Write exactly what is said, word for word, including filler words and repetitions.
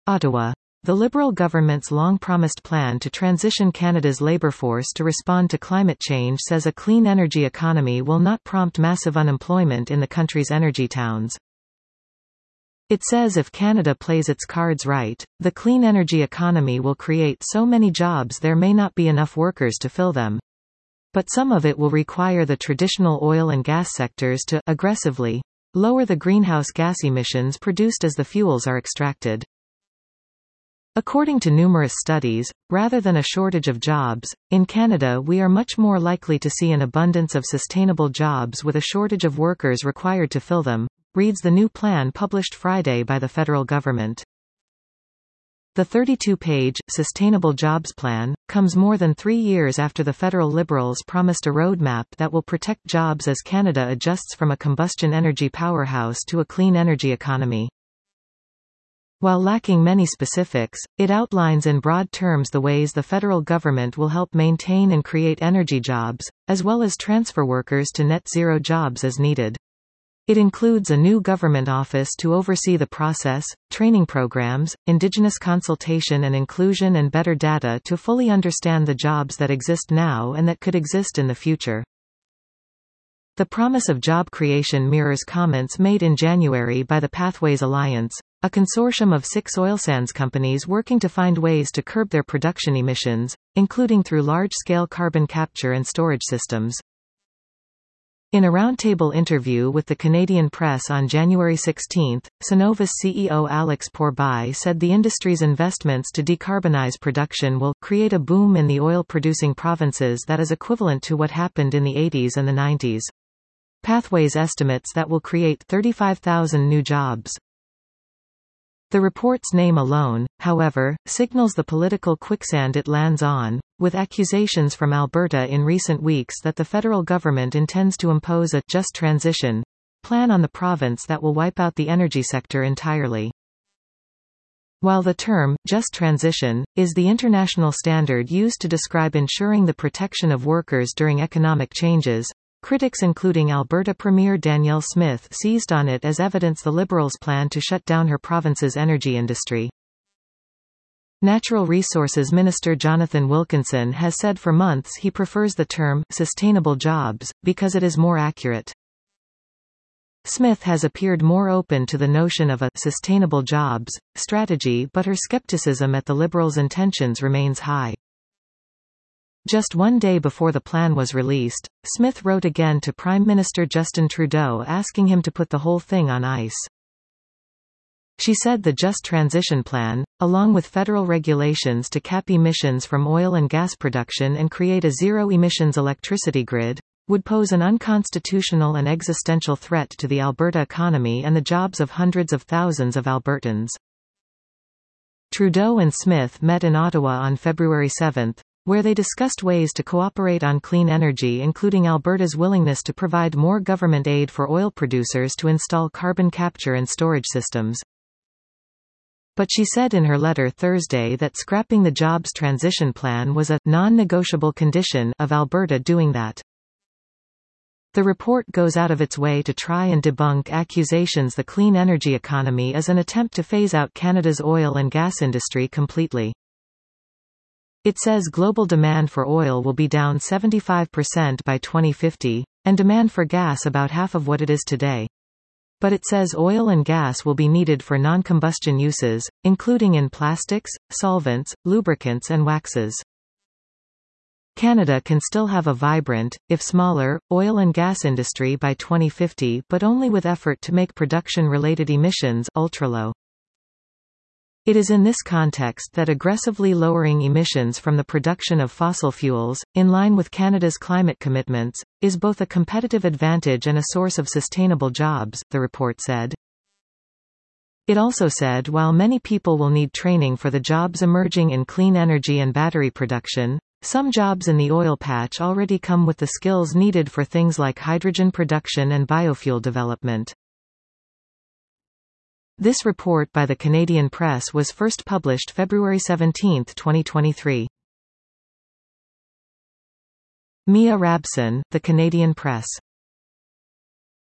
Ottawa. The Liberal government's long-promised plan to transition Canada's labour force to respond to climate change says a clean energy economy will not prompt massive unemployment in the country's energy towns. It says if Canada plays its cards right, the clean energy economy will create so many jobs there may not be enough workers to fill them. But some of it will require the traditional oil and gas sectors to aggressively lower the greenhouse gas emissions produced as the fuels are extracted. According to numerous studies, rather than a shortage of jobs, in Canada we are much more likely to see an abundance of sustainable jobs with a shortage of workers required to fill them, reads the new plan published Friday by the federal government. The thirty-two page, Sustainable Jobs Plan, comes more than three years after the federal Liberals promised a roadmap that will protect jobs as Canada adjusts from a combustion energy powerhouse to a clean energy economy. While lacking many specifics, it outlines in broad terms the ways the federal government will help maintain and create energy jobs, as well as transfer workers to net zero jobs as needed. It includes a new government office to oversee the process, training programs, Indigenous consultation and inclusion, and better data to fully understand the jobs that exist now and that could exist in the future. The promise of job creation mirrors comments made in January by the Pathways Alliance, a consortium of six oil sands companies working to find ways to curb their production emissions, including through large-scale carbon capture and storage systems. In a roundtable interview with the Canadian Press on January sixteenth, Cenovus C E O Alex Pourbaix said the industry's investments to decarbonize production will create a boom in the oil-producing provinces that is equivalent to what happened in the eighties and the nineties. Pathways estimates that will create thirty-five thousand new jobs. The report's name alone, however, signals the political quicksand it lands on, with accusations from Alberta in recent weeks that the federal government intends to impose a just transition plan on the province that will wipe out the energy sector entirely. While the term just transition is the international standard used to describe ensuring the protection of workers during economic changes, critics including Alberta Premier Danielle Smith seized on it as evidence the Liberals' plan to shut down her province's energy industry. Natural Resources Minister Jonathan Wilkinson has said for months he prefers the term sustainable jobs, because it is more accurate. Smith has appeared more open to the notion of a sustainable jobs strategy, but her skepticism at the Liberals' intentions remains high. Just one day before the plan was released, Smith wrote again to Prime Minister Justin Trudeau asking him to put the whole thing on ice. She said the Just Transition Plan, along with federal regulations to cap emissions from oil and gas production and create a zero-emissions electricity grid, would pose an unconstitutional and existential threat to the Alberta economy and the jobs of hundreds of thousands of Albertans. Trudeau and Smith met in Ottawa on February seventh, where they discussed ways to cooperate on clean energy, including Alberta's willingness to provide more government aid for oil producers to install carbon capture and storage systems. But she said in her letter Thursday that scrapping the Jobs Transition Plan was a non-negotiable condition of Alberta doing that. The report goes out of its way to try and debunk accusations the clean energy economy is an attempt to phase out Canada's oil and gas industry completely. It says global demand for oil will be down seventy-five percent by twenty fifty, and demand for gas about half of what it is today. But it says oil and gas will be needed for non-combustion uses, including in plastics, solvents, lubricants and waxes. Canada can still have a vibrant, if smaller, oil and gas industry by twenty fifty, but only with effort to make production-related emissions ultra-low. It is in this context that aggressively lowering emissions from the production of fossil fuels, in line with Canada's climate commitments, is both a competitive advantage and a source of sustainable jobs, the report said. It also said while many people will need training for the jobs emerging in clean energy and battery production, some jobs in the oil patch already come with the skills needed for things like hydrogen production and biofuel development. This report by the Canadian Press was first published February seventeenth, twenty twenty-three. Mia Rabson, The Canadian Press.